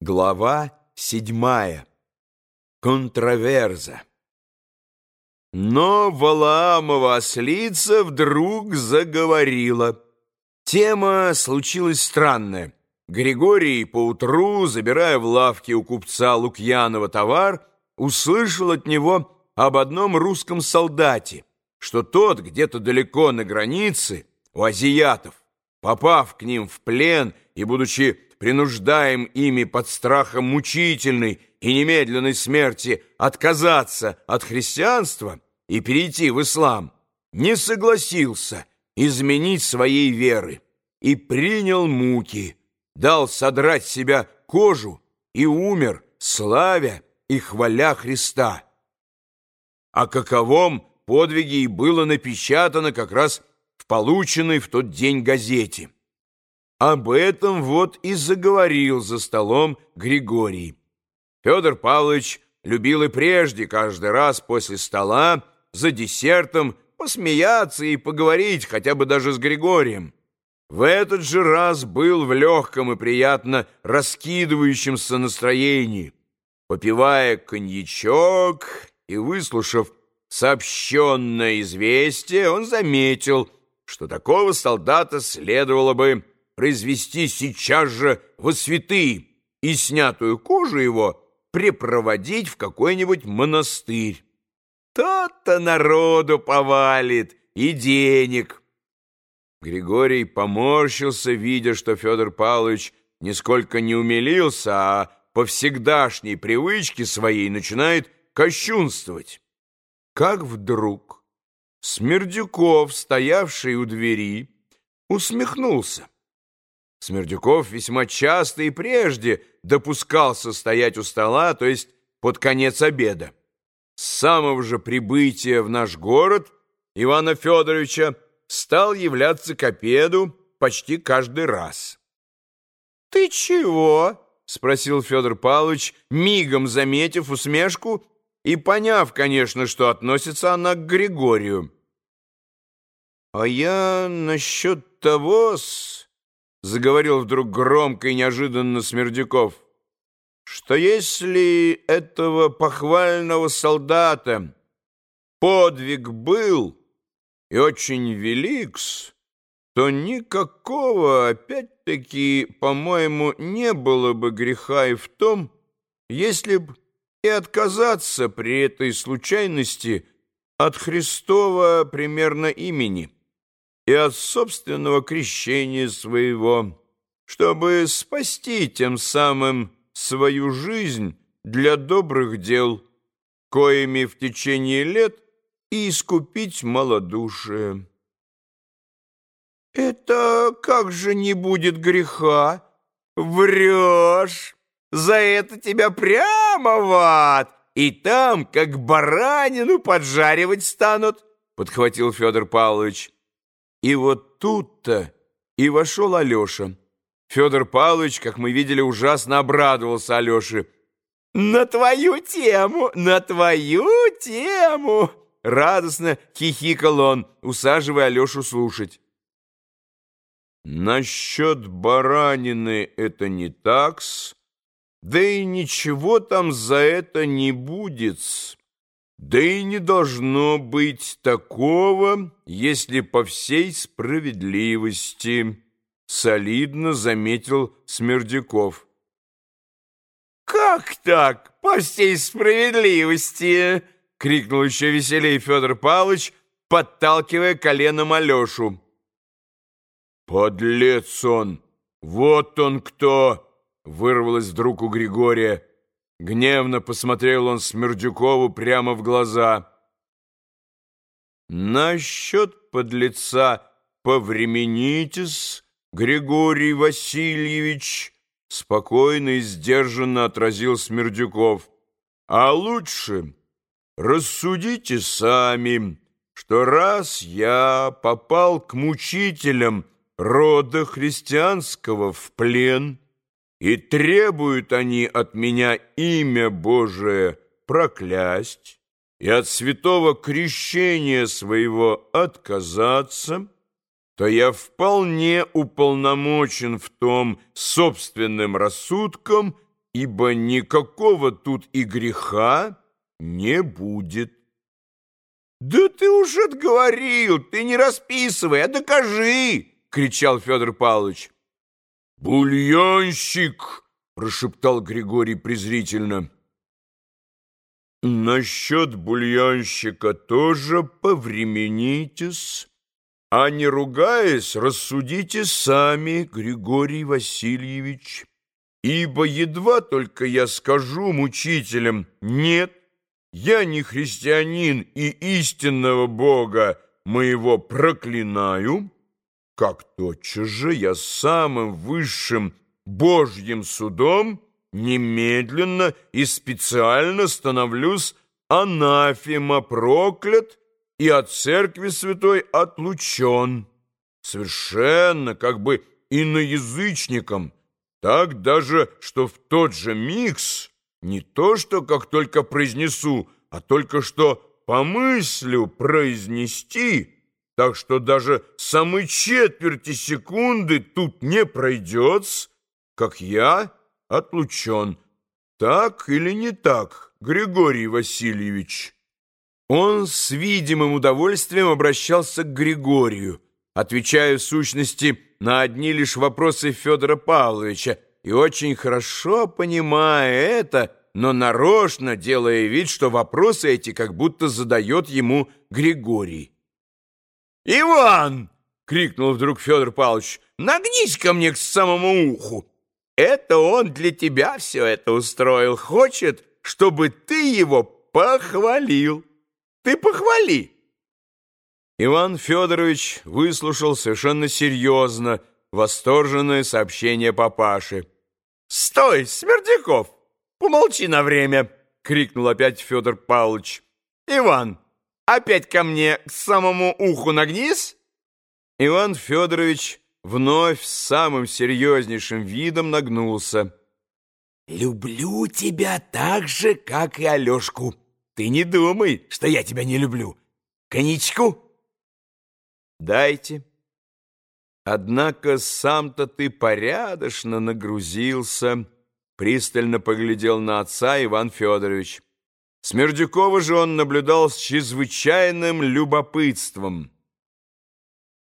Глава 7. Контраверза. Но Валаамова ослица вдруг заговорила. Тема случилась странная. Григорий поутру, забирая в лавке у купца Лукьянова товар, услышал от него об одном русском солдате, что тот где-то далеко на границе у азиатов, попав к ним в плен и будучи принуждаем ими под страхом мучительной и немедленной смерти отказаться от христианства и перейти в ислам, не согласился изменить своей веры и принял муки, дал содрать с себя кожу и умер, славя и хваля Христа. О каковом подвиге и было напечатано как раз в полученной в тот день газете. Об этом вот и заговорил за столом Григорий. Федор Павлович любил и прежде каждый раз после стола за десертом посмеяться и поговорить хотя бы даже с Григорием. В этот же раз был в легком и приятно раскидывающемся настроении. Попивая коньячок и выслушав сообщенное известие, он заметил, что такого солдата следовало бы произвести сейчас же во святые и снятую кожу его препроводить в какой-нибудь монастырь. То-то народу повалит и денег. Григорий поморщился, видя, что Федор Павлович нисколько не умилился, а по всегдашней привычке своей начинает кощунствовать. Как вдруг Смердюков, стоявший у двери, усмехнулся. Смердюков весьма часто и прежде допускался стоять у стола, то есть под конец обеда. С самого же прибытия в наш город Ивана Федоровича стал являться к обеду почти каждый раз. «Ты чего?» — спросил Федор Павлович, мигом заметив усмешку и поняв, конечно, что относится она к Григорию. «А я насчет того-с...» — заговорил вдруг громко и неожиданно Смердюков, что если этого похвального солдата подвиг был и очень велик-с, то никакого, опять-таки, по-моему, не было бы греха и в том, если б и отказаться при этой случайности от Христова примерно имени и от собственного крещения своего, чтобы спасти тем самым свою жизнь для добрых дел, коими в течение лет и искупить малодушие. «Это как же не будет греха? Врешь! За это тебя прямо в ад, и там, как баранину, поджаривать станут!» — подхватил Федор Павлович. И вот тут-то и вошел Алеша. Федор Павлович, как мы видели, ужасно обрадовался Алёше. «На твою тему! На твою тему!» Радостно хихикал он, усаживая Алешу слушать. «Насчет баранины это не так-с, да и ничего там за это не будет-с. Да и не должно быть такого, если по всей справедливости», — солидно заметил Смердюков. «Как так, по всей справедливости?» — крикнул еще веселее Федор Павлович, подталкивая коленом Алешу. «Подлец он! Вот он кто!» — вырвалось вдруг у Григория. Гневно посмотрел он Смердюкову прямо в глаза. «Насчет подлеца повременитесь, Григорий Васильевич», — спокойно и сдержанно отразил Смердюков. «А лучше рассудите сами, что раз я попал к мучителям рода христианского в плен, и требуют они от меня имя Божие проклясть и от святого крещения своего отказаться, то я вполне уполномочен в том собственным рассудком ибо никакого тут и греха не будет. «Да ты уж отговорил, ты не расписывай, а докажи!» — кричал Федор Павлович. «Бульонщик!» — прошептал Григорий презрительно. «Насчет бульонщика тоже повременитесь, а не ругаясь, рассудите сами, Григорий Васильевич, ибо едва только я скажу мучителям «нет», я не христианин и истинного Бога моего проклинаю, как тотчас же я самым высшим Божьим судом немедленно и специально становлюсь анафема проклят и от церкви святой отлучен, совершенно как бы иноязычником, так даже, что в тот же микс не то, что как только произнесу, а только что помыслю произнести, так что даже самой четверти секунды тут не пройдет, как я отлучен. Так или не так, Григорий Васильевич?» Он с видимым удовольствием обращался к Григорию, отвечая в сущности на одни лишь вопросы Федора Павловича, и очень хорошо понимая это, но нарочно делая вид, что вопросы эти как будто задает ему Григорий. «Иван!» — крикнул вдруг Федор Павлович. «Нагнись ко мне к самому уху! Это он для тебя все это устроил, хочет, чтобы ты его похвалил. Ты похвали!» Иван Федорович выслушал совершенно серьезно восторженное сообщение папаши. «Стой, Смердяков! Помолчи на время!» — крикнул опять Федор Павлович. «Иван, опять ко мне к самому уху нагнись!» Иван Федорович вновь с самым серьезнейшим видом нагнулся. «Люблю тебя так же, как и Алешку. Ты не думай, что я тебя не люблю. Коньячку?» «Дайте. Однако сам-то ты порядочно нагрузился», — пристально поглядел на отца Иван Федорович. Смердюкова же он наблюдал с чрезвычайным любопытством.